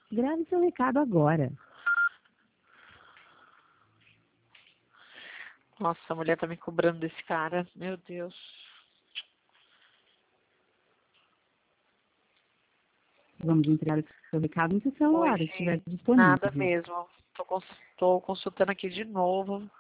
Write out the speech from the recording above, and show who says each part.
Speaker 1: Grave seu recado agora.
Speaker 2: Nossa, a mulher tá me cobrando desse cara. Meu Deus.
Speaker 1: Vamos entregar o seu recado no seu celular, se estiver disponível.
Speaker 2: Nada mesmo. Tô consultando aqui de novo.